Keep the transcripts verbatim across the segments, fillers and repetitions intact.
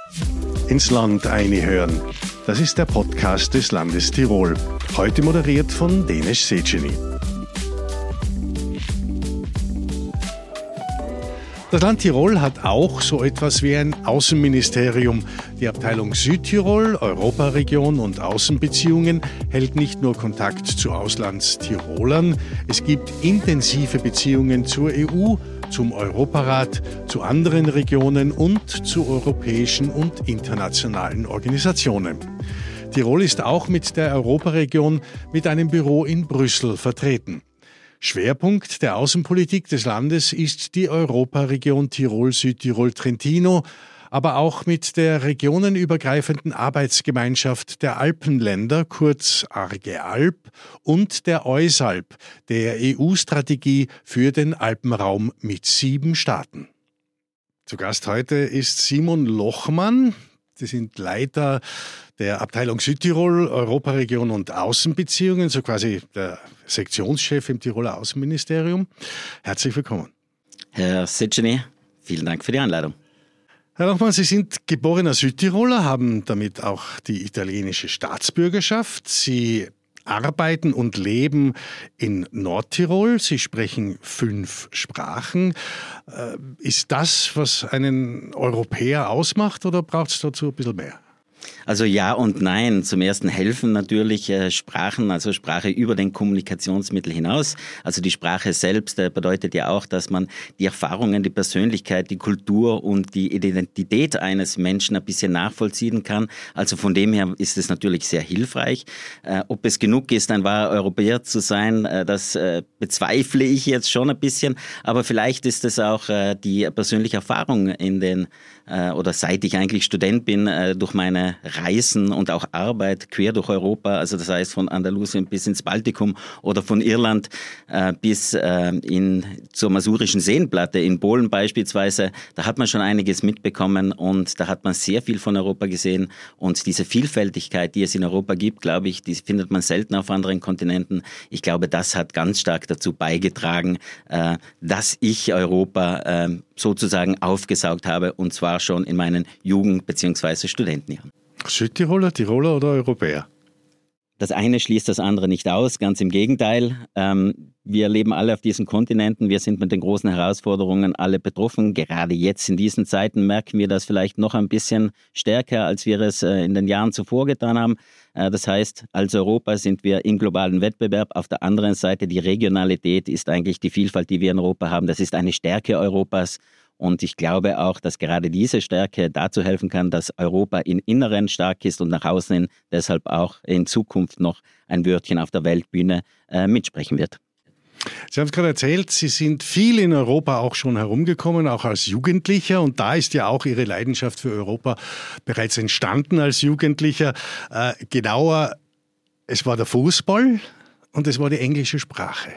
Ins Land einhören. Das ist der Podcast des Landes Tirol. Heute moderiert von Denis Széchenyi. Das Land Tirol hat auch so etwas wie ein Außenministerium. Die Abteilung Südtirol, Europaregion und Außenbeziehungen hält nicht nur Kontakt zu Auslandstirolern, es gibt intensive Beziehungen zur E U, zum Europarat, zu anderen Regionen und zu europäischen und internationalen Organisationen. Tirol ist auch mit der Europaregion mit einem Büro in Brüssel vertreten. Schwerpunkt der Außenpolitik des Landes ist die Europaregion Tirol-Südtirol-Trentino, aber auch mit der regionenübergreifenden Arbeitsgemeinschaft der Alpenländer, kurz ARGE-Alp, und der EUSALP, der E U-Strategie für den Alpenraum mit sieben Staaten. Zu Gast heute ist Simon Lochmann. Sie sind Leiter der Abteilung Südtirol, Europaregion und Außenbeziehungen, so quasi der Sektionschef im Tiroler Außenministerium. Herzlich willkommen. Herr Széchenyi, vielen Dank für die Einladung. Herr Lochmann, Sie sind geborener Südtiroler, haben damit auch die italienische Staatsbürgerschaft. Sie arbeiten und leben in Nordtirol. Sie sprechen fünf Sprachen. Ist das, was einen Europäer ausmacht, oder braucht es dazu ein bisschen mehr? Also ja und nein. Zum ersten helfen natürlich äh, Sprachen, also Sprache über den Kommunikationsmittel hinaus. Also die Sprache selbst äh, bedeutet ja auch, dass man die Erfahrungen, die Persönlichkeit, die Kultur und die Identität eines Menschen ein bisschen nachvollziehen kann. Also von dem her ist es natürlich sehr hilfreich. Äh, ob es genug ist, ein wahrer Europäer zu sein, äh, das äh, bezweifle ich jetzt schon ein bisschen. Aber vielleicht ist es auch äh, die persönliche Erfahrung in den, äh, oder seit ich eigentlich Student bin, äh, durch meine Reisen und auch Arbeit quer durch Europa, also das heißt von Andalusien bis ins Baltikum oder von Irland äh, bis äh, in, zur Masurischen Seenplatte in Polen beispielsweise, da hat man schon einiges mitbekommen und da hat man sehr viel von Europa gesehen und diese Vielfältigkeit, die es in Europa gibt, glaube ich, die findet man selten auf anderen Kontinenten. Ich glaube, das hat ganz stark dazu beigetragen, äh, dass ich Europa äh, sozusagen aufgesaugt habe und zwar schon in meinen Jugend- bzw. Studentenjahren. Südtiroler, Tiroler oder Europäer? Das eine schließt das andere nicht aus, ganz im Gegenteil. Ähm, wir leben alle auf diesen Kontinenten, wir sind mit den großen Herausforderungen alle betroffen. Gerade jetzt in diesen Zeiten merken wir das vielleicht noch ein bisschen stärker, als wir es äh, in den Jahren zuvor getan haben. Äh, das heißt, als Europa sind wir im globalen Wettbewerb. Auf der anderen Seite die Regionalität ist eigentlich die Vielfalt, die wir in Europa haben. Das ist eine Stärke Europas. Und ich glaube auch, dass gerade diese Stärke dazu helfen kann, dass Europa im Inneren stark ist und nach außen hin deshalb auch in Zukunft noch ein Wörtchen auf der Weltbühne äh, mitsprechen wird. Sie haben es gerade erzählt, Sie sind viel in Europa auch schon herumgekommen, auch als Jugendlicher. Und da ist ja auch Ihre Leidenschaft für Europa bereits entstanden als Jugendlicher. Äh, genauer, es war der Fußball und es war die englische Sprache.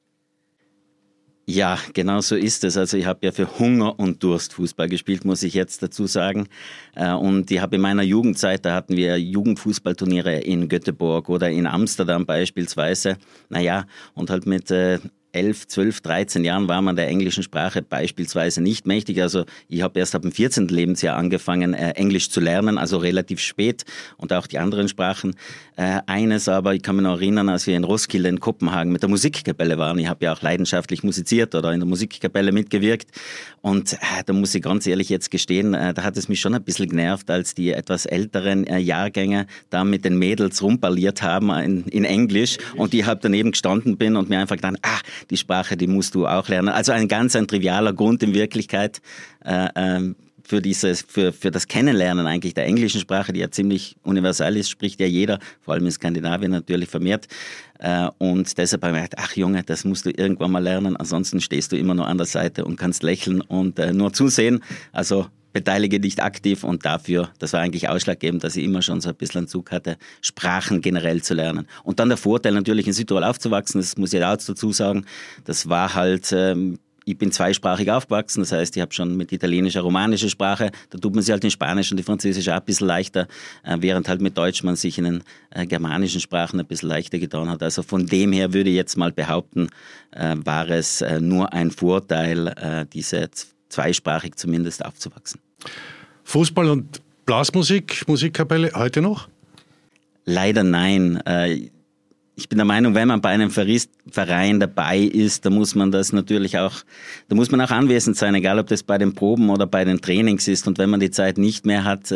Ja, genau so ist es. Also ich habe ja für Hunger und Durst Fußball gespielt, muss ich jetzt dazu sagen. Und ich habe in meiner Jugendzeit, da hatten wir Jugendfußballturniere in Göteborg oder in Amsterdam beispielsweise. Naja, und halt mit äh, elf, zwölf, dreizehn Jahren war man der englischen Sprache beispielsweise nicht mächtig. Also ich habe erst ab dem vierzehnten Lebensjahr angefangen, äh, Englisch zu lernen, also relativ spät und auch die anderen Sprachen. Äh, eines aber, ich kann mich noch erinnern, als wir in Roskilde in Kopenhagen mit der Musikkapelle waren. Ich habe ja auch leidenschaftlich musiziert oder in der Musikkapelle mitgewirkt. Und äh, da muss ich ganz ehrlich jetzt gestehen, äh, da hat es mich schon ein bisschen genervt, als die etwas älteren äh, Jahrgänge da mit den Mädels rumparliert haben in, in Englisch. Und ich habe daneben gestanden bin und mir einfach gedacht, ah, die Sprache, die musst du auch lernen. Also ein ganz ein trivialer Grund in Wirklichkeit äh, äh, für, dieses, für, für das Kennenlernen eigentlich der englischen Sprache, die ja ziemlich universal ist, spricht ja jeder, vor allem in Skandinavien natürlich vermehrt. Äh, und deshalb habe ich gedacht, ach Junge, das musst du irgendwann mal lernen, ansonsten stehst du immer nur an der Seite und kannst lächeln und äh, nur zusehen. Also beteilige dich aktiv und dafür, das war eigentlich ausschlaggebend, dass ich immer schon so ein bisschen einen Zug hatte, Sprachen generell zu lernen. Und dann der Vorteil natürlich in Südtirol aufzuwachsen, das muss ich auch dazu sagen, das war halt, ähm, ich bin zweisprachig aufgewachsen, das heißt, ich habe schon mit italienischer, romanischer Sprache, da tut man sich halt in Spanisch und in Französisch auch ein bisschen leichter, äh, während halt mit Deutsch man sich in den äh, germanischen Sprachen ein bisschen leichter getan hat. Also von dem her würde ich jetzt mal behaupten, äh, war es äh, nur ein Vorteil, äh, diese zweisprachig zumindest aufzuwachsen. Fußball und Blasmusik, Musikkapelle heute noch? Leider nein. Ich bin der Meinung, wenn man bei einem Verein dabei ist, da muss man das natürlich auch, da muss man auch anwesend sein, egal ob das bei den Proben oder bei den Trainings ist. Und wenn man die Zeit nicht mehr hat,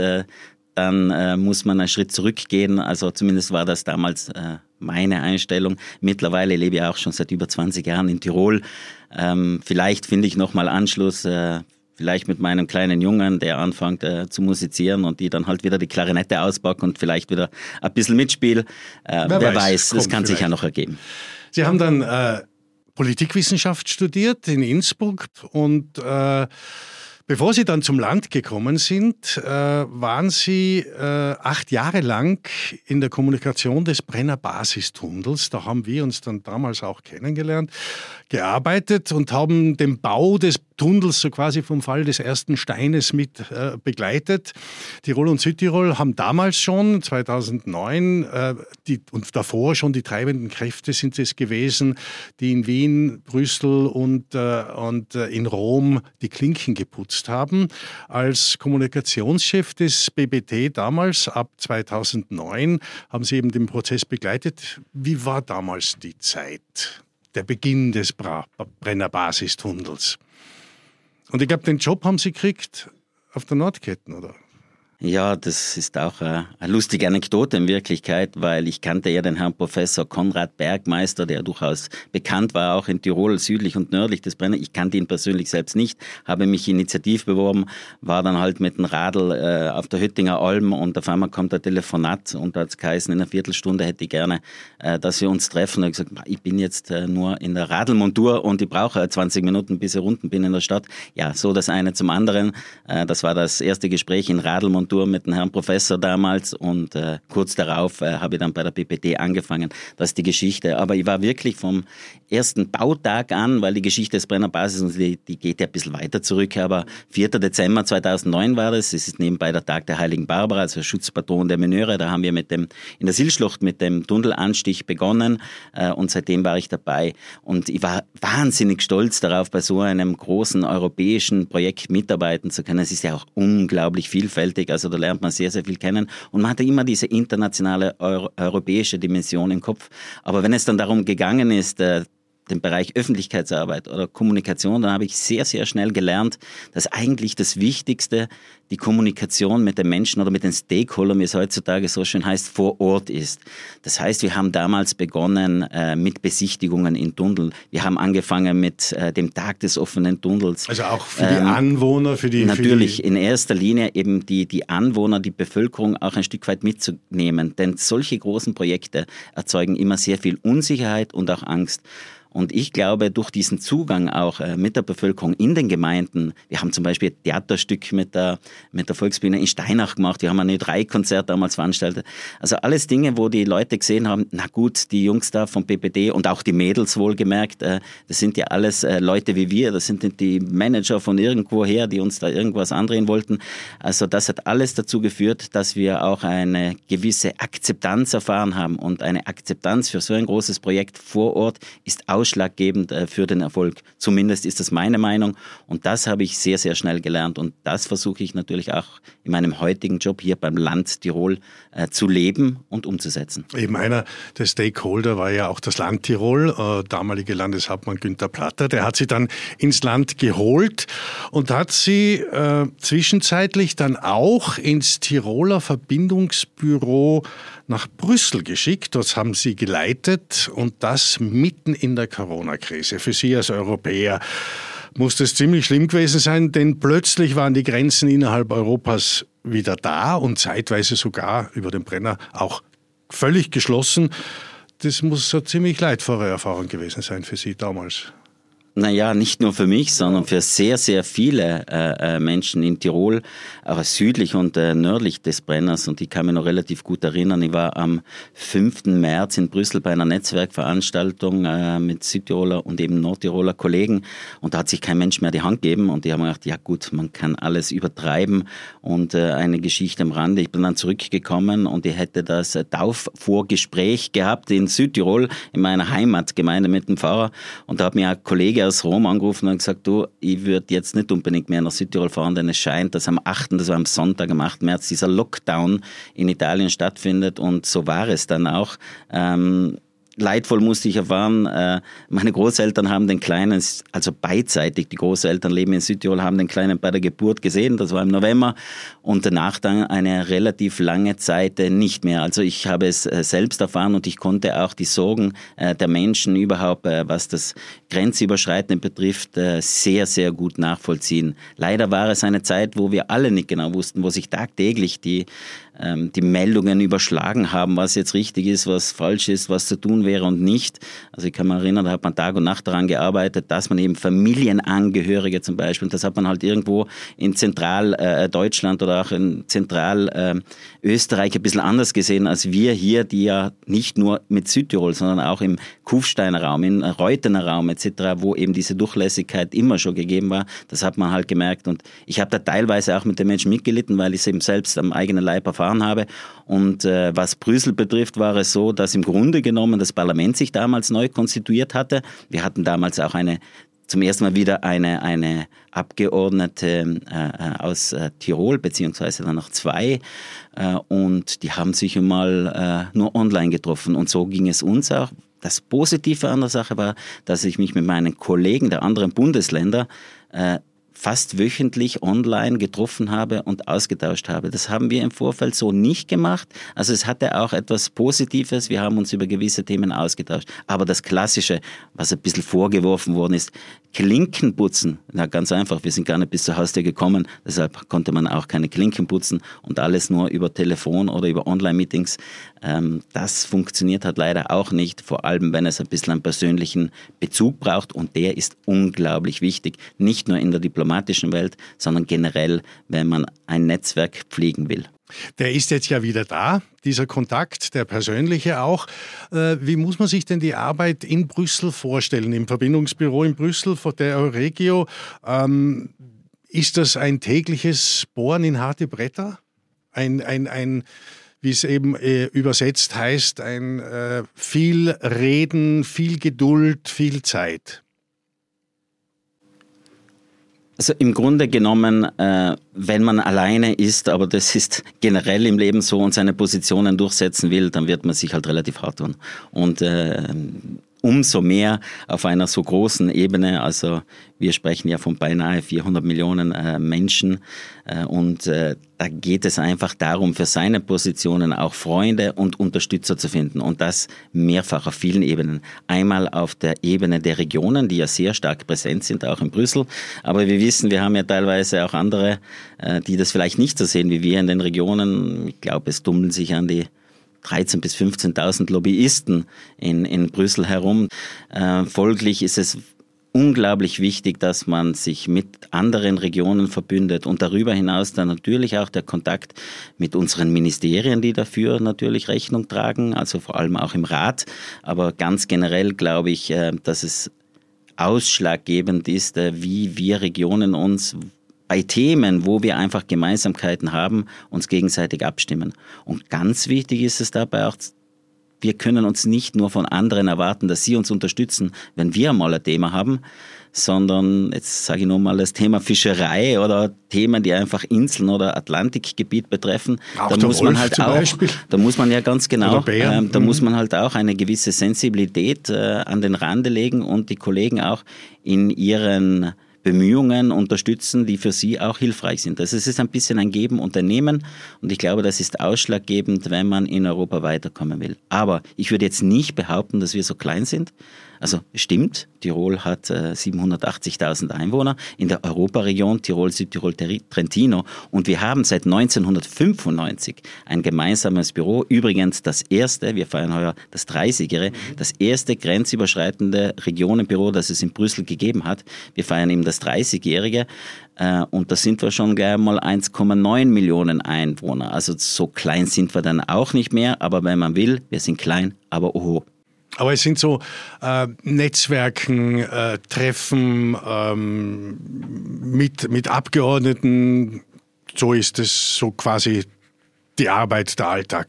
dann muss man einen Schritt zurückgehen. Also zumindest war das damals meine Einstellung. Mittlerweile lebe ich auch schon seit über zwanzig Jahren in Tirol. Vielleicht finde ich nochmal Anschluss. Vielleicht mit meinem kleinen Jungen, der anfängt äh, zu musizieren und die dann halt wieder die Klarinette auspackt und vielleicht wieder ein bisschen mitspielt. Äh, wer, wer weiß, weiß das kann vielleicht sich ja noch ergeben. Sie haben dann äh, Politikwissenschaft studiert in Innsbruck und äh, bevor Sie dann zum Land gekommen sind, äh, waren Sie äh, acht Jahre lang in der Kommunikation des Brenner Basistunnels. Da haben wir uns dann damals auch kennengelernt, gearbeitet und haben den Bau des Tunnels so quasi vom Fall des ersten Steines mit äh, begleitet. Tirol und Südtirol haben damals schon, zweitausendneun, äh, die, und davor schon die treibenden Kräfte sind es gewesen, die in Wien, Brüssel und, äh, und äh, in Rom die Klinken geputzt haben. Als Kommunikationschef des B B T damals, ab zweitausendneun, haben Sie eben den Prozess begleitet. Wie war damals die Zeit, der Beginn des Bra- Brenner Basistunnels? Und ich glaube, den Job haben Sie gekriegt auf der Nordketten, oder? Ja, das ist auch eine, eine lustige Anekdote in Wirklichkeit, weil ich kannte ja den Herrn Professor Konrad Bergmeister, der durchaus bekannt war, auch in Tirol, südlich und nördlich des Brenner. Ich kannte ihn persönlich selbst nicht, habe mich initiativ beworben, war dann halt mit dem Radl äh, auf der Hüttinger Alm und auf einmal kommt ein Telefonat und da hat es geheißen, in einer Viertelstunde hätte ich gerne, äh, dass wir uns treffen. Und ich habe gesagt, ich bin jetzt äh, nur in der Radlmontur und ich brauche zwanzig Minuten, bis ich unten bin in der Stadt. Ja, so das eine zum anderen. Äh, das war das erste Gespräch in Radlmontur mit dem Herrn Professor damals und äh, kurz darauf äh, habe ich dann bei der B P T angefangen. Das ist die Geschichte. Aber ich war wirklich vom ersten Bautag an, weil die Geschichte des Brenner Basis, die, die geht ja ein bisschen weiter zurück, aber vierter Dezember zweitausendneun war das. Es ist nebenbei der Tag der Heiligen Barbara, also Schutzpatron der Meneure. Da haben wir mit dem, in der Silschlucht mit dem Tunnelanstich begonnen äh, und seitdem war ich dabei. Und ich war wahnsinnig stolz darauf, bei so einem großen europäischen Projekt mitarbeiten zu können. Es ist ja auch unglaublich vielfältig. Also da lernt man sehr, sehr viel kennen und man hatte immer diese internationale Euro- europäische Dimension im Kopf. Aber wenn es dann darum gegangen ist, äh, den Bereich Öffentlichkeitsarbeit oder Kommunikation, dann habe ich sehr, sehr schnell gelernt, dass eigentlich das Wichtigste die Kommunikation mit den Menschen oder mit den Stakeholdern, wie es heutzutage so schön heißt, vor Ort ist. Das heißt, wir haben damals begonnen äh, mit Besichtigungen in Tunnel. Wir haben angefangen mit äh, dem Tag des offenen Tunnels. Also auch für die ähm, Anwohner, für die... Natürlich, für die in erster Linie eben die, die Anwohner, die Bevölkerung auch ein Stück weit mitzunehmen. Denn solche großen Projekte erzeugen immer sehr viel Unsicherheit und auch Angst. Und ich glaube, durch diesen Zugang auch äh, mit der Bevölkerung in den Gemeinden, wir haben zum Beispiel ein Theaterstück mit der, mit der Volksbühne in Steinach gemacht, wir haben ein E drei Konzert damals veranstaltet. Also alles Dinge, wo die Leute gesehen haben, na gut, die Jungs da vom P P D und auch die Mädels wohlgemerkt, äh, das sind ja alles äh, Leute wie wir, das sind nicht die Manager von irgendwoher, die uns da irgendwas andrehen wollten. Also das hat alles dazu geführt, dass wir auch eine gewisse Akzeptanz erfahren haben und eine Akzeptanz für so ein großes Projekt vor Ort ist auch ausschlaggebend für den Erfolg. Zumindest ist das meine Meinung und das habe ich sehr, sehr schnell gelernt und das versuche ich natürlich auch in meinem heutigen Job hier beim Land Tirol äh, zu leben und umzusetzen. Eben einer der Stakeholder war ja auch das Land Tirol, äh, damalige Landeshauptmann Günther Platter, der hat sie dann ins Land geholt und hat sie äh, zwischenzeitlich dann auch ins Tiroler Verbindungsbüro nach Brüssel geschickt. Dort haben sie geleitet und das mitten in der Corona-Krise. Für Sie als Europäer muss das ziemlich schlimm gewesen sein, denn plötzlich waren die Grenzen innerhalb Europas wieder da und zeitweise sogar über den Brenner auch völlig geschlossen. Das muss eine ziemlich leidvolle Erfahrung gewesen sein für Sie damals. Naja, nicht nur für mich, sondern für sehr, sehr viele äh, Menschen in Tirol, auch südlich und äh, nördlich des Brenners. Und ich kann mich noch relativ gut erinnern, ich war am fünften März in Brüssel bei einer Netzwerkveranstaltung äh, mit Südtiroler und eben Nordtiroler Kollegen. Und da hat sich kein Mensch mehr die Hand gegeben. Und die haben gedacht, ja gut, man kann alles übertreiben. Und äh, eine Geschichte am Rande, ich bin dann zurückgekommen und ich hätte das äh, Taufvorgespräch gehabt in Südtirol, in meiner Heimatgemeinde mit dem Pfarrer. Und da hat mir ein Kollege Kollege aus Rom angerufen und gesagt, du, ich würde jetzt nicht unbedingt mehr nach Südtirol fahren, denn es scheint, dass am achten, das war am Sonntag, am achten März, dieser Lockdown in Italien stattfindet und so war es dann auch. Ähm, Leidvoll musste ich erfahren, äh, meine Großeltern haben den Kleinen, also beidseitig, die Großeltern leben in Südtirol, haben den Kleinen bei der Geburt gesehen, das war im November, und danach dann eine relativ lange Zeit äh, nicht mehr. Also ich habe es äh, selbst erfahren und ich konnte auch die Sorgen äh, der Menschen überhaupt, äh, was das Grenzüberschreitende betrifft, äh, sehr, sehr gut nachvollziehen. Leider war es eine Zeit, wo wir alle nicht genau wussten, wo sich tagtäglich die die Meldungen überschlagen haben, was jetzt richtig ist, was falsch ist, was zu tun wäre und nicht. Also ich kann mich erinnern, da hat man Tag und Nacht daran gearbeitet, dass man eben Familienangehörige zum Beispiel, und das hat man halt irgendwo in Zentraldeutschland oder auch in Zentralösterreich ein bisschen anders gesehen als wir hier, die ja nicht nur mit Südtirol, sondern auch im Kufsteiner Raum, im Reuthener Raum et cetera, wo eben diese Durchlässigkeit immer schon gegeben war. Das hat man halt gemerkt und ich habe da teilweise auch mit den Menschen mitgelitten, weil ich es eben selbst am eigenen Leib erfahren habe. Und äh, was Brüssel betrifft, war es so, dass im Grunde genommen das Parlament sich damals neu konstituiert hatte. Wir hatten damals auch eine zum ersten Mal wieder eine, eine Abgeordnete äh, aus äh, Tirol, beziehungsweise dann noch zwei. Äh, und die haben sich mal äh, nur online getroffen. Und so ging es uns auch. Das Positive an der Sache war, dass ich mich mit meinen Kollegen der anderen Bundesländer äh, fast wöchentlich online getroffen habe und ausgetauscht habe. Das haben wir im Vorfeld so nicht gemacht. Also es hatte auch etwas Positives. Wir haben uns über gewisse Themen ausgetauscht. Aber das Klassische, was ein bisschen vorgeworfen worden ist, Klinken putzen. Na, ganz einfach. Wir sind gar nicht bis zur Haustür gekommen. Deshalb konnte man auch keine Klinken putzen und alles nur über Telefon oder über Online-Meetings. Ähm, das funktioniert halt leider auch nicht. Vor allem, wenn es ein bisschen einen persönlichen Bezug braucht. Und der ist unglaublich wichtig. Nicht nur in der diplomatischen Welt, sondern generell, wenn man ein Netzwerk pflegen will. Der ist jetzt ja wieder da, dieser Kontakt, der persönliche auch. Wie muss man sich denn die Arbeit in Brüssel vorstellen, im Verbindungsbüro in Brüssel von der Euregio? Ähm, ist das ein tägliches Bohren in harte Bretter? Ein, ein, ein wie es eben äh, übersetzt heißt, ein äh, viel Reden, viel Geduld, viel Zeit? Also im Grunde genommen, äh, wenn man alleine ist, aber das ist generell im Leben so und seine Positionen durchsetzen will, dann wird man sich halt relativ hart tun. Und äh, umso mehr auf einer so großen Ebene, also wir sprechen ja von beinahe vierhundert Millionen äh, Menschen äh, und äh, da geht es einfach darum, für seine Positionen auch Freunde und Unterstützer zu finden und das mehrfach auf vielen Ebenen. Einmal auf der Ebene der Regionen, die ja sehr stark präsent sind, auch in Brüssel, aber wir wissen, wir haben ja teilweise auch andere, äh, die das vielleicht nicht so sehen wie wir in den Regionen. Ich glaube, es tummeln sich an die dreizehn bis fünfzehntausend Lobbyisten in, in Brüssel herum. Äh, folglich ist es unglaublich wichtig, dass man sich mit anderen Regionen verbündet und darüber hinaus dann natürlich auch der Kontakt mit unseren Ministerien, die dafür natürlich Rechnung tragen, also vor allem auch im Rat. Aber ganz generell glaube ich, äh, dass es ausschlaggebend ist, äh, wie wir Regionen uns bei Themen, wo wir einfach Gemeinsamkeiten haben, uns gegenseitig abstimmen. Und ganz wichtig ist es dabei auch, wir können uns nicht nur von anderen erwarten, dass sie uns unterstützen, wenn wir mal ein Thema haben, sondern, jetzt sage ich nur mal, das Thema Fischerei oder Themen, die einfach Inseln oder Atlantikgebiet betreffen, auch da muss man halt auch, Beispiel. da muss man ja ganz genau, äh, da mhm. muss man halt auch eine gewisse Sensibilität äh, an den Rande legen und die Kollegen auch in ihren Bemühungen unterstützen, die für sie auch hilfreich sind. Also es ist ein bisschen ein Geben und ein Nehmen und ich glaube, das ist ausschlaggebend, wenn man in Europa weiterkommen will. Aber ich würde jetzt nicht behaupten, dass wir so klein sind. Also stimmt, Tirol hat äh, siebenhundertachtzigtausend Einwohner in der Europaregion Tirol, Südtirol, Trentino und wir haben seit neunzehnhundertfünfundneunzig ein gemeinsames Büro. Übrigens das erste, wir feiern heuer das dreißigjährige, das erste grenzüberschreitende Regionenbüro, das es in Brüssel gegeben hat. Wir feiern eben das dreißigjährige äh, und da sind wir schon gleich mal eins Komma neun Millionen Einwohner. Also so klein sind wir dann auch nicht mehr, aber wenn man will, wir sind klein, aber oho. Aber es sind so äh, Netzwerken, äh, Treffen ähm, mit, mit Abgeordneten, so ist es so quasi die Arbeit, der Alltag.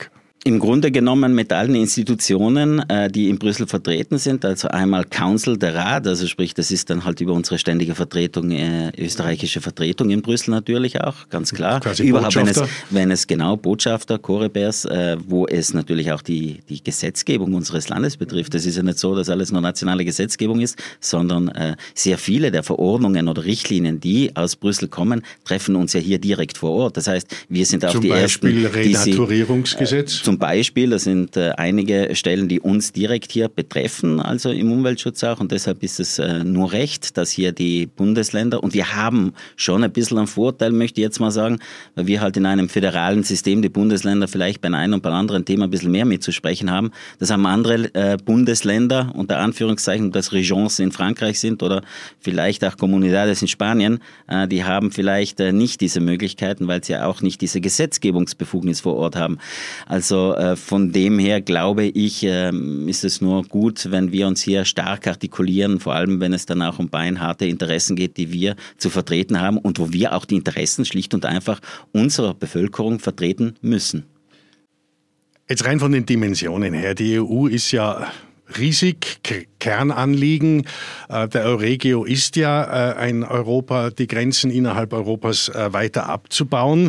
Im Grunde genommen mit allen Institutionen, äh, die in Brüssel vertreten sind, also einmal Council, der Rat, also sprich, das ist dann halt über unsere ständige Vertretung, äh, österreichische Vertretung in Brüssel natürlich auch, ganz klar. Quasi Überhaupt, wenn es, Botschafter. wenn es genau Botschafter, Korepers, äh, wo es natürlich auch die, die Gesetzgebung unseres Landes betrifft. Es ist ja nicht so, dass alles nur nationale Gesetzgebung ist, sondern äh, sehr viele der Verordnungen oder Richtlinien, die aus Brüssel kommen, treffen uns ja hier direkt vor Ort. Das heißt, wir sind auch Zum die Beispiel Ersten, die sie, Renaturierungsgesetz. Zum Beispiel, das sind äh, einige Stellen, die uns direkt hier betreffen, also im Umweltschutz auch, und deshalb ist es äh, nur recht, dass hier die Bundesländer, und wir haben schon ein bisschen einen Vorteil, möchte ich jetzt mal sagen, weil wir halt in einem föderalen System die Bundesländer vielleicht bei einem und beim anderen Thema ein bisschen mehr mitzusprechen haben. Das haben andere äh, Bundesländer, unter Anführungszeichen, das Régions in Frankreich sind oder vielleicht auch Comunidades in Spanien, äh, die haben vielleicht äh, nicht diese Möglichkeiten, weil sie ja auch nicht diese Gesetzgebungsbefugnis vor Ort haben. Also äh, von dem her glaube ich, äh, ist es nur gut, wenn wir uns hier stark artikulieren, vor allem wenn es dann auch um beinharte Interessen geht, die wir zu vertreten haben und wo wir auch die Interessen schlicht und einfach unserer Bevölkerung vertreten müssen. Jetzt rein von den Dimensionen her. Die E U ist ja riesig, Kernanliegen. Der Euregio ist ja ein Europa, die Grenzen innerhalb Europas weiter abzubauen.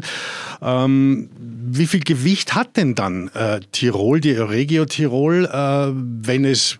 Wie viel Gewicht hat denn dann Tirol, die Euregio Tirol, wenn es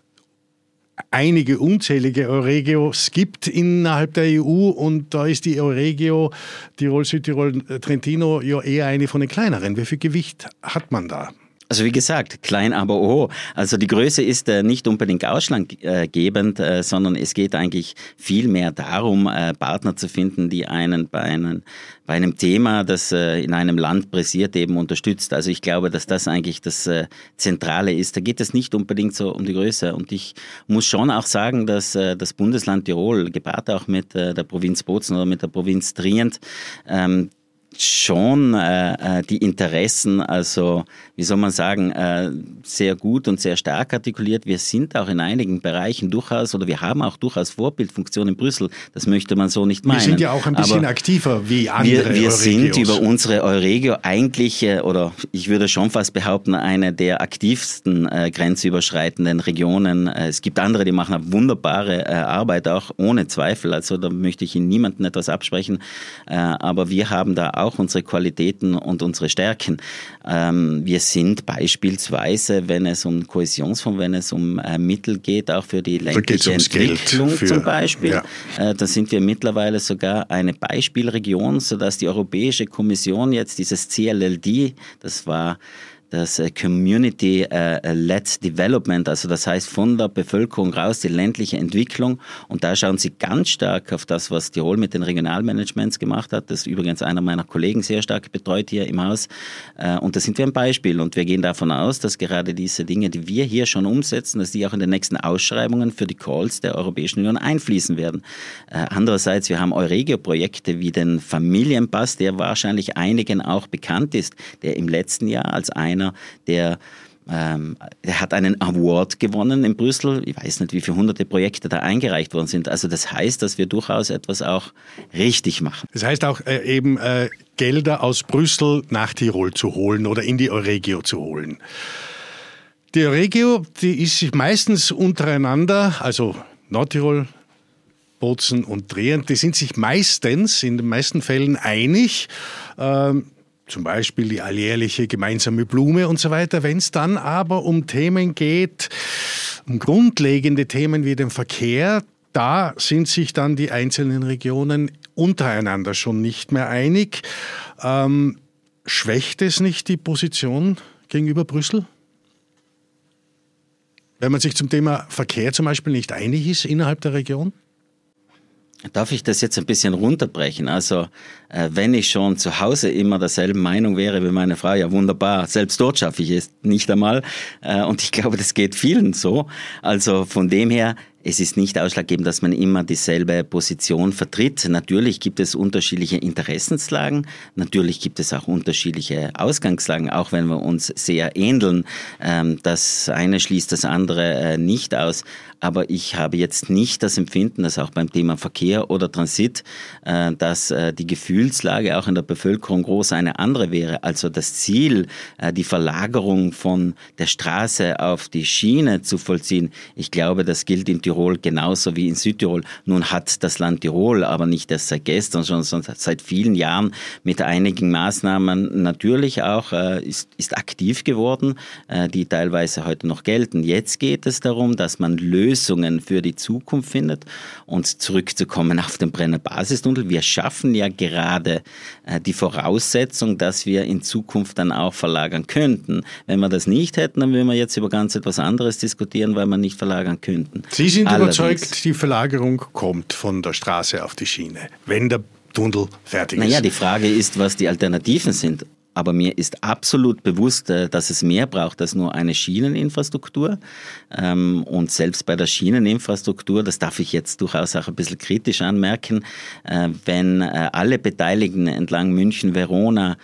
einige unzählige Euregios gibt innerhalb der E U, und da ist die Euregio Tirol, Südtirol, Trentino ja eher eine von den kleineren. Wie viel Gewicht hat man da? Also wie gesagt, klein aber oh. Also die Größe ist äh, nicht unbedingt ausschlaggebend, äh, sondern es geht eigentlich viel mehr darum, äh, Partner zu finden, die einen bei, einen bei einem Thema, das äh, in einem Land pressiert, eben unterstützt. Also ich glaube, dass das eigentlich das äh, Zentrale ist. Da geht es nicht unbedingt so um die Größe. Und ich muss schon auch sagen, dass äh, das Bundesland Tirol, gepaart auch mit äh, der Provinz Bozen oder mit der Provinz Trient, ähm, schon äh, die Interessen, also wie soll man sagen, äh, sehr gut und sehr stark artikuliert. Wir sind auch in einigen Bereichen durchaus, oder wir haben auch durchaus Vorbildfunktion in Brüssel. Das möchte man so nicht meinen. Wir sind ja auch ein bisschen Aber aktiver wie andere Wir, wir sind Euregios. über unsere Euregio eigentlich, äh, oder ich würde schon fast behaupten, eine der aktivsten äh, grenzüberschreitenden Regionen. Äh, es gibt andere, die machen eine wunderbare äh, Arbeit, auch ohne Zweifel. Also da möchte ich Ihnen niemandem etwas absprechen. Äh, aber wir haben da auch auch unsere Qualitäten und unsere Stärken. Ähm, wir sind beispielsweise, wenn es um Kohäsionsfonds, wenn es um äh, Mittel geht, auch für die ländliche Entwicklung für, zum Beispiel, ja. äh, da sind wir mittlerweile sogar eine Beispielregion, sodass die Europäische Kommission jetzt dieses C L L D, das war das Community-led Development, also das heißt von der Bevölkerung raus die ländliche Entwicklung, und da schauen Sie ganz stark auf das, was Tirol mit den Regionalmanagements gemacht hat. Das ist übrigens einer meiner Kollegen sehr stark betreut hier im Haus, und da sind wir ein Beispiel, und wir gehen davon aus, dass gerade diese Dinge, die wir hier schon umsetzen, dass die auch in den nächsten Ausschreibungen für die Calls der Europäischen Union einfließen werden. Andererseits, wir haben Euregio-Projekte wie den Familienpass, der wahrscheinlich einigen auch bekannt ist, der im letzten Jahr als einer Der, ähm, der hat einen Award gewonnen in Brüssel. Ich weiß nicht, wie viele hunderte Projekte da eingereicht worden sind. Also das heißt, dass wir durchaus etwas auch richtig machen. Das heißt auch äh, eben äh, Gelder aus Brüssel nach Tirol zu holen oder in die Euregio zu holen. Die Euregio, die ist sich meistens untereinander, also Nordtirol, Bozen und Trient, die sind sich meistens, in den meisten Fällen einig, ähm, zum Beispiel die alljährliche gemeinsame Blume und so weiter. Wenn es dann aber um Themen geht, um grundlegende Themen wie den Verkehr, da sind sich dann die einzelnen Regionen untereinander schon nicht mehr einig. Ähm, schwächt es nicht die Position gegenüber Brüssel? Wenn man sich zum Thema Verkehr zum Beispiel nicht einig ist innerhalb der Region? Darf ich das jetzt ein bisschen runterbrechen? Also, äh, wenn ich schon zu Hause immer derselben Meinung wäre wie meine Frau, ja wunderbar, selbst dort schaffe ich es nicht einmal. Äh, und ich glaube, das geht vielen so. Also von dem her, es ist nicht ausschlaggebend, dass man immer dieselbe Position vertritt. Natürlich gibt es unterschiedliche Interessenslagen, natürlich gibt es auch unterschiedliche Ausgangslagen, auch wenn wir uns sehr ähneln. Das eine schließt das andere nicht aus. aber ich habe jetzt nicht das Empfinden, dass auch beim Thema Verkehr oder Transit, äh, dass äh, die Gefühlslage auch in der Bevölkerung groß eine andere wäre. Also das Ziel, äh, die Verlagerung von der Straße auf die Schiene zu vollziehen, ich glaube, das gilt in Tirol genauso wie in Südtirol. Nun hat das Land Tirol aber nicht erst seit gestern, sondern seit vielen Jahren mit einigen Maßnahmen natürlich auch äh, ist, ist aktiv geworden, äh, die teilweise heute noch gelten. Jetzt geht es darum, dass man Lösungen für die Zukunft findet und zurückzukommen auf den Brenner Basistunnel. Wir schaffen ja gerade äh, die Voraussetzung, dass wir in Zukunft dann auch verlagern könnten. Wenn wir das nicht hätten, dann würden wir jetzt über ganz etwas anderes diskutieren, weil wir nicht verlagern könnten. Sie sind Allerdings, überzeugt, die Verlagerung kommt von der Straße auf die Schiene, wenn der Tunnel fertig ist? Naja, die Frage ist, was die Alternativen sind. Aber mir ist absolut bewusst, dass es mehr braucht als nur eine Schieneninfrastruktur. Und selbst bei der Schieneninfrastruktur, das darf ich jetzt durchaus auch ein bisschen kritisch anmerken, wenn alle Beteiligten entlang München-Verona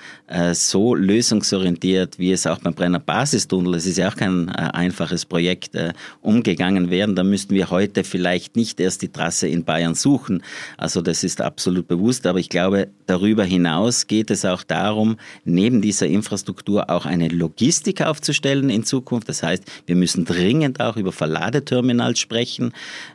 so lösungsorientiert, wie es auch beim Brenner Basistunnel, es ist ja auch kein einfaches Projekt, umgegangen werden, dann müssten wir heute vielleicht nicht erst die Trasse in Bayern suchen. Also das ist absolut bewusst. Aber ich glaube, darüber hinaus geht es auch darum, neben dieser Infrastruktur auch eine Logistik aufzustellen in Zukunft. Das heißt, wir müssen dringend auch über Verladeterminals sprechen.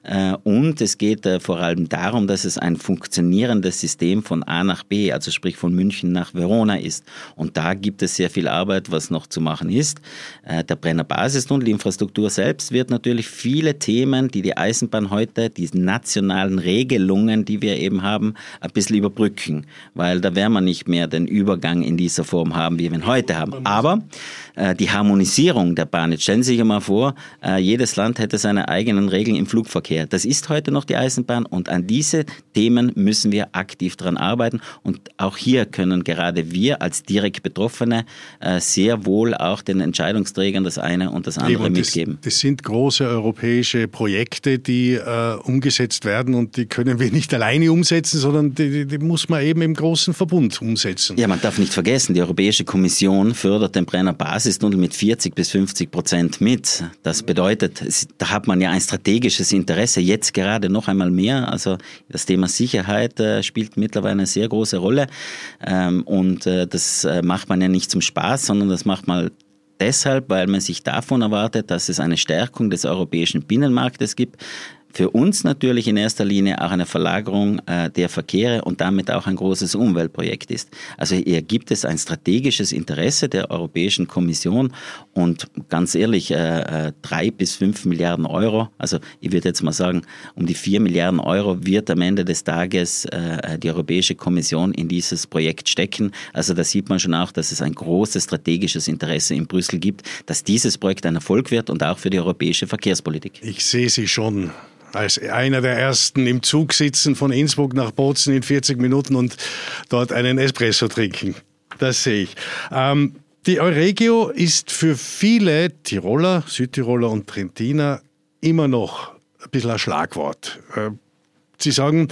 Und es geht vor allem darum, dass es ein funktionierendes System von A nach B, also sprich von München nach Verona ist. Und da gibt es sehr viel Arbeit, was noch zu machen ist. Der Brenner Basistunnel, die Infrastruktur selbst, wird natürlich viele Themen, die die Eisenbahn heute, die nationalen Regelungen, die wir eben haben, ein bisschen überbrücken. Weil da werden wir nicht mehr den Übergang in dieser Form haben, wie wir ihn heute haben. Aber äh, die Harmonisierung der Bahn, jetzt stellen Sie sich mal vor, äh, jedes Land hätte seine eigenen Regeln im Flugverkehr. Das ist heute noch die Eisenbahn und an diese Themen müssen wir aktiv dran arbeiten und auch hier können gerade wir als direkt Betroffene äh, sehr wohl auch den Entscheidungsträgern das eine und das andere Eben, das, mitgeben. Das sind große europäische Projekte, die äh, umgesetzt werden und die können wir nicht alleine umsetzen, sondern die, die, die muss man eben im großen Verbund umsetzen. Ja, man darf nicht vergessen, die Europäische Kommission fördert den Brenner Basistunnel mit vierzig bis fünfzig Prozent mit. Das bedeutet, da hat man ja ein strategisches Interesse, jetzt gerade noch einmal mehr. Also das Thema Sicherheit äh, spielt mittlerweile eine sehr große Rolle. Ähm, und äh, das äh, macht man ja nicht zum Spaß, sondern das macht man deshalb, weil man sich davon erwartet, dass es eine Stärkung des europäischen Binnenmarktes gibt. Für uns natürlich in erster Linie auch eine Verlagerung äh, der Verkehre und damit auch ein großes Umweltprojekt ist. Also hier gibt es ein strategisches Interesse der Europäischen Kommission und ganz ehrlich, äh, drei bis fünf Milliarden Euro, also ich würde jetzt mal sagen, um die vier Milliarden Euro wird am Ende des Tages äh, die Europäische Kommission in dieses Projekt stecken. Also da sieht man schon auch, dass es ein großes strategisches Interesse in Brüssel gibt, dass dieses Projekt ein Erfolg wird und auch für die europäische Verkehrspolitik. Ich sehe Sie schon als einer der Ersten im Zug sitzen von Innsbruck nach Bozen in vierzig Minuten und dort einen Espresso trinken. Das sehe ich. Ähm, die Euregio ist für viele Tiroler, Südtiroler und Trentiner immer noch ein bisschen ein Schlagwort. Äh, Sie sagen,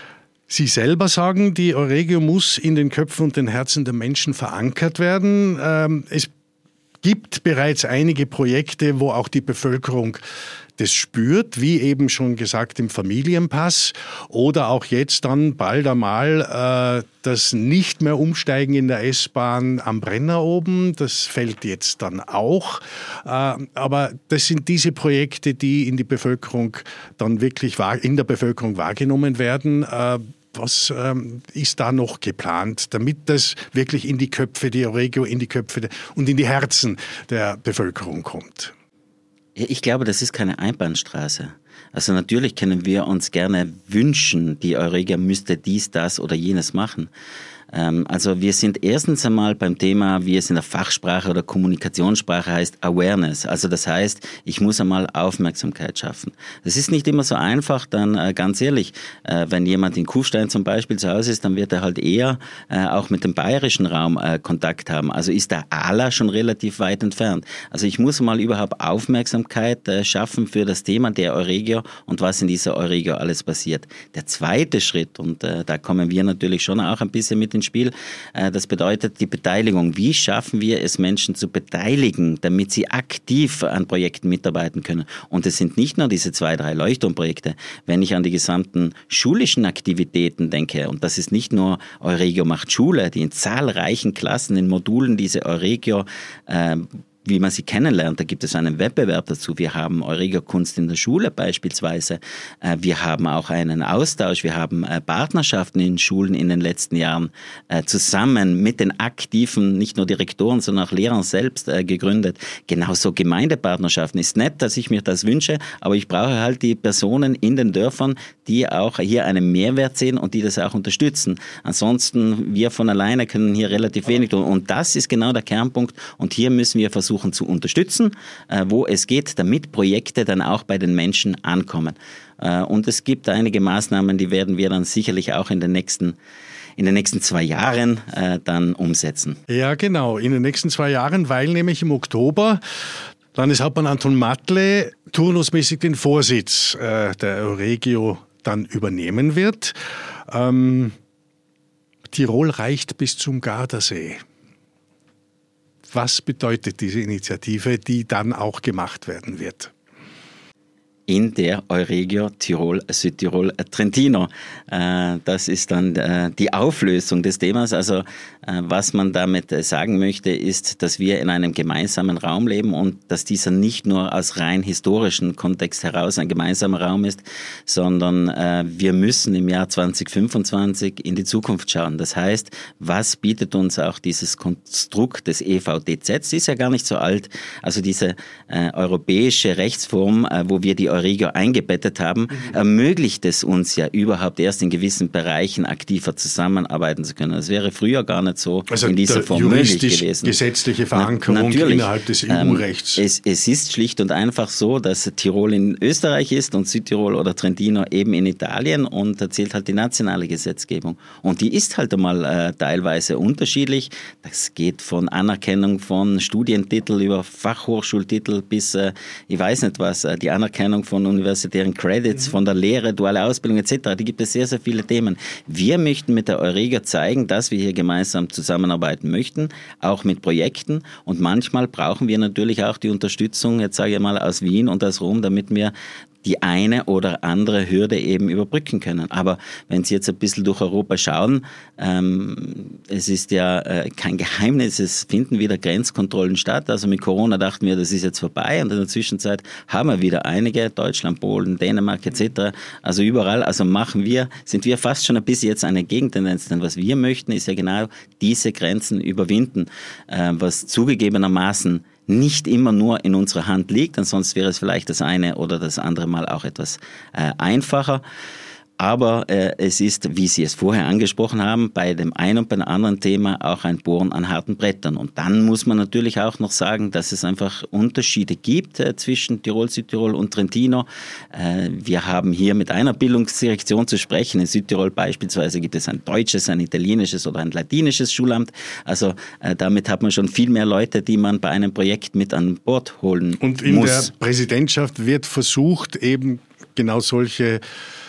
Sie selber sagen, die Euregio muss in den Köpfen und den Herzen der Menschen verankert werden. Ähm, es gibt bereits einige Projekte, wo auch die Bevölkerung das spürt, wie eben schon gesagt im Familienpass oder auch jetzt dann bald einmal äh, das nicht mehr Umsteigen in der S-Bahn am Brenner oben, das fällt jetzt dann auch. Äh, aber das sind diese Projekte, die in die Bevölkerung dann wirklich wahr, in der Bevölkerung wahrgenommen werden. Äh, Was ähm, ist da noch geplant, damit das wirklich in die Köpfe, die Euregio in die Köpfe de- und in die Herzen der Bevölkerung kommt? Ich glaube, das ist keine Einbahnstraße. Also natürlich können wir uns gerne wünschen, die Euregio müsste dies, das oder jenes machen. Also wir sind erstens einmal beim Thema, wie es in der Fachsprache oder Kommunikationssprache heißt, Awareness. Also das heißt, ich muss einmal Aufmerksamkeit schaffen. Das ist nicht immer so einfach, dann ganz ehrlich, wenn jemand in Kufstein zum Beispiel zu Hause ist, dann wird er halt eher auch mit dem bayerischen Raum Kontakt haben. Also ist der Ala schon relativ weit entfernt. Also ich muss mal überhaupt Aufmerksamkeit schaffen für das Thema der Euregio und was in dieser Euregio alles passiert. Der zweite Schritt, und da kommen wir natürlich schon auch ein bisschen mit in ins Spiel. Äh, das bedeutet die Beteiligung. Wie schaffen wir es, Menschen zu beteiligen, damit sie aktiv an Projekten mitarbeiten können? Und es sind nicht nur diese zwei, drei Leuchtturmprojekte. Wenn ich an die gesamten schulischen Aktivitäten denke, und das ist nicht nur Euregio macht Schule, die in zahlreichen Klassen, in Modulen diese Euregio äh, wie man sie kennenlernt. Da gibt es einen Wettbewerb dazu. Wir haben Euregio Kunst in der Schule beispielsweise. Wir haben auch einen Austausch. Wir haben Partnerschaften in Schulen in den letzten Jahren zusammen mit den aktiven, nicht nur Direktoren, sondern auch Lehrern selbst gegründet. Genauso Gemeindepartnerschaften. Ist nett, dass ich mir das wünsche, aber ich brauche halt die Personen in den Dörfern, die auch hier einen Mehrwert sehen und die das auch unterstützen. Ansonsten, wir von alleine können hier relativ wenig tun. Und das ist genau der Kernpunkt. Und hier müssen wir versuchen, versuchen zu unterstützen, äh, wo es geht, damit Projekte dann auch bei den Menschen ankommen. Äh, und es gibt einige Maßnahmen, die werden wir dann sicherlich auch in den nächsten in den nächsten zwei Jahren äh, dann umsetzen. Ja, genau, in den nächsten zwei Jahren, weil nämlich im Oktober Landeshauptmann Anton Matle turnusmäßig den Vorsitz äh, der Euregio dann übernehmen wird. Ähm, Tirol reicht bis zum Gardasee. Was bedeutet diese Initiative, die dann auch gemacht werden wird? In der Euregio Tirol, Südtirol, Trentino. Das ist dann die Auflösung des Themas. Also was man damit sagen möchte, ist, dass wir in einem gemeinsamen Raum leben und dass dieser nicht nur aus rein historischen Kontext heraus ein gemeinsamer Raum ist, sondern wir müssen im Jahr zwanzig fünfundzwanzig in die Zukunft schauen. Das heißt, was bietet uns auch dieses Konstrukt des E V D Z? Es ist ja gar nicht so alt. Also diese europäische Rechtsform, wo wir die Euregio eingebettet haben, mhm. ermöglicht es uns ja überhaupt erst in gewissen Bereichen aktiver zusammenarbeiten zu können. Das wäre früher gar nicht so also in dieser Form möglich gewesen. Gesetzliche Verankerung Na, innerhalb des E U-Rechts. Ähm, es, es ist schlicht und einfach so, dass Tirol in Österreich ist und Südtirol oder Trentino eben in Italien und da zählt halt die nationale Gesetzgebung. Und die ist halt einmal äh, teilweise unterschiedlich. Das geht von Anerkennung von Studientitel über Fachhochschultitel bis, äh, ich weiß nicht was, äh, die Anerkennung von universitären Credits, von der Lehre, duale Ausbildung et cetera. Die gibt es sehr, sehr viele Themen. Wir möchten mit der Euregio zeigen, dass wir hier gemeinsam zusammenarbeiten möchten, auch mit Projekten. Und manchmal brauchen wir natürlich auch die Unterstützung, jetzt sage ich mal, aus Wien und aus Rom, damit wir die eine oder andere Hürde eben überbrücken können. Aber wenn Sie jetzt ein bisschen durch Europa schauen, ähm, es ist ja äh, kein Geheimnis, es finden wieder Grenzkontrollen statt. Also mit Corona dachten wir, das ist jetzt vorbei und in der Zwischenzeit haben wir wieder einige, Deutschland, Polen, Dänemark et cetera. Also überall, also machen wir, sind wir fast schon ein bisschen jetzt eine Gegentendenz. Denn was wir möchten, ist ja genau diese Grenzen überwinden, äh, was zugegebenermaßen nicht immer nur in unserer Hand liegt, ansonsten wäre es vielleicht das eine oder das andere Mal auch etwas äh, einfacher. Aber äh, es ist, wie Sie es vorher angesprochen haben, bei dem einen und bei dem anderen Thema auch ein Bohren an harten Brettern. Und dann muss man natürlich auch noch sagen, dass es einfach Unterschiede gibt äh, zwischen Tirol, Südtirol und Trentino. Äh, wir haben hier mit einer Bildungsdirektion zu sprechen. In Südtirol beispielsweise gibt es ein deutsches, ein italienisches oder ein latinisches Schulamt. Also äh, damit hat man schon viel mehr Leute, die man bei einem Projekt mit an Bord holen muss. Und in muss. der Präsidentschaft wird versucht, eben genau solche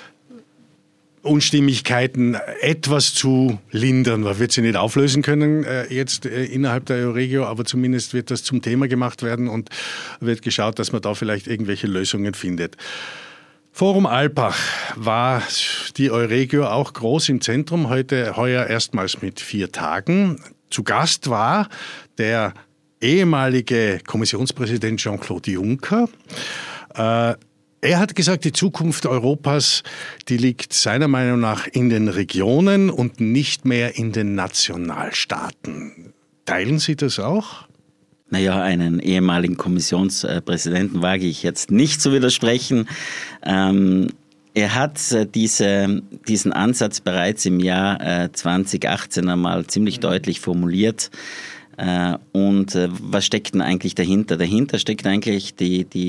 Unstimmigkeiten etwas zu lindern. Man wird sie nicht auflösen können äh, jetzt äh, innerhalb der Euregio, aber zumindest wird das zum Thema gemacht werden und wird geschaut, dass man da vielleicht irgendwelche Lösungen findet. Forum Alpbach war die Euregio auch groß im Zentrum, heute heuer erstmals mit vier Tagen. Zu Gast war der ehemalige Kommissionspräsident Jean-Claude Juncker. Äh, Er hat gesagt, die Zukunft Europas, die liegt seiner Meinung nach in den Regionen und nicht mehr in den Nationalstaaten. Teilen Sie das auch? Naja, einen ehemaligen Kommissionspräsidenten wage ich jetzt nicht zu widersprechen. Ähm, er hat diese, diesen Ansatz bereits im Jahr äh, zwanzig achtzehn einmal ziemlich mhm. deutlich formuliert. Äh, und äh, was steckt denn eigentlich dahinter? Dahinter steckt eigentlich die, die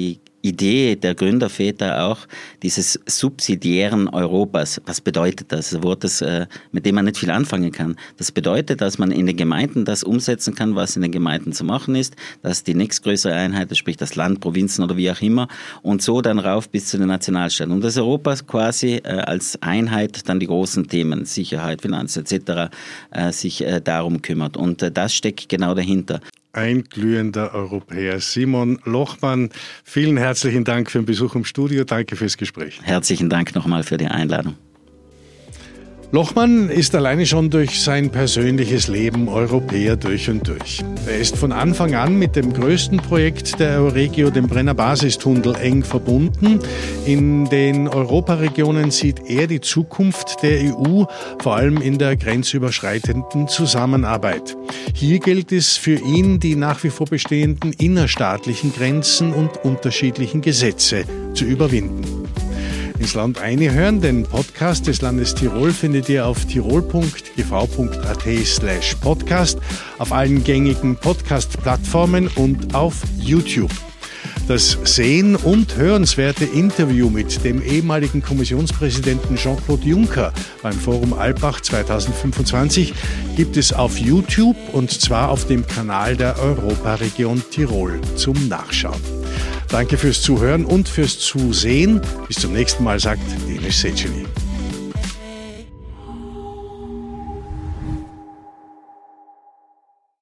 Idee der Gründerväter auch dieses subsidiären Europas. Was bedeutet das? Ein Wort, das, äh, mit dem man nicht viel anfangen kann. Das bedeutet, dass man in den Gemeinden das umsetzen kann, was in den Gemeinden zu machen ist, dass die nächstgrößere Einheit, das sprich das Land, Provinzen oder wie auch immer, und so dann rauf bis zu den Nationalstaaten. Und das Europa quasi äh, als Einheit dann die großen Themen, Sicherheit, Finanzen et cetera, äh, sich äh, darum kümmert. Und äh, das steckt genau dahinter. Ein glühender Europäer. Simon Lochmann, vielen herzlichen Dank für den Besuch im Studio. Danke fürs Gespräch. Herzlichen Dank nochmal für die Einladung. Lochmann ist alleine schon durch sein persönliches Leben Europäer durch und durch. Er ist von Anfang an mit dem größten Projekt der Euregio, dem Brenner Basistunnel, eng verbunden. In den Europaregionen sieht er die Zukunft der E U, vor allem in der grenzüberschreitenden Zusammenarbeit. Hier gilt es für ihn, die nach wie vor bestehenden innerstaatlichen Grenzen und unterschiedlichen Gesetze zu überwinden. Ins Land einhören, den Podcast des Landes Tirol findet ihr auf tirol punkt g v punkt a t slash podcast, auf allen gängigen Podcast-Plattformen und auf YouTube. Das sehen- und hörenswerte Interview mit dem ehemaligen Kommissionspräsidenten Jean-Claude Juncker beim Forum Alpbach zweitausendfünfundzwanzig gibt es auf YouTube und zwar auf dem Kanal der Europaregion Tirol zum Nachschauen. Danke fürs Zuhören und fürs Zusehen. Bis zum nächsten Mal, sagt Denis Seceni.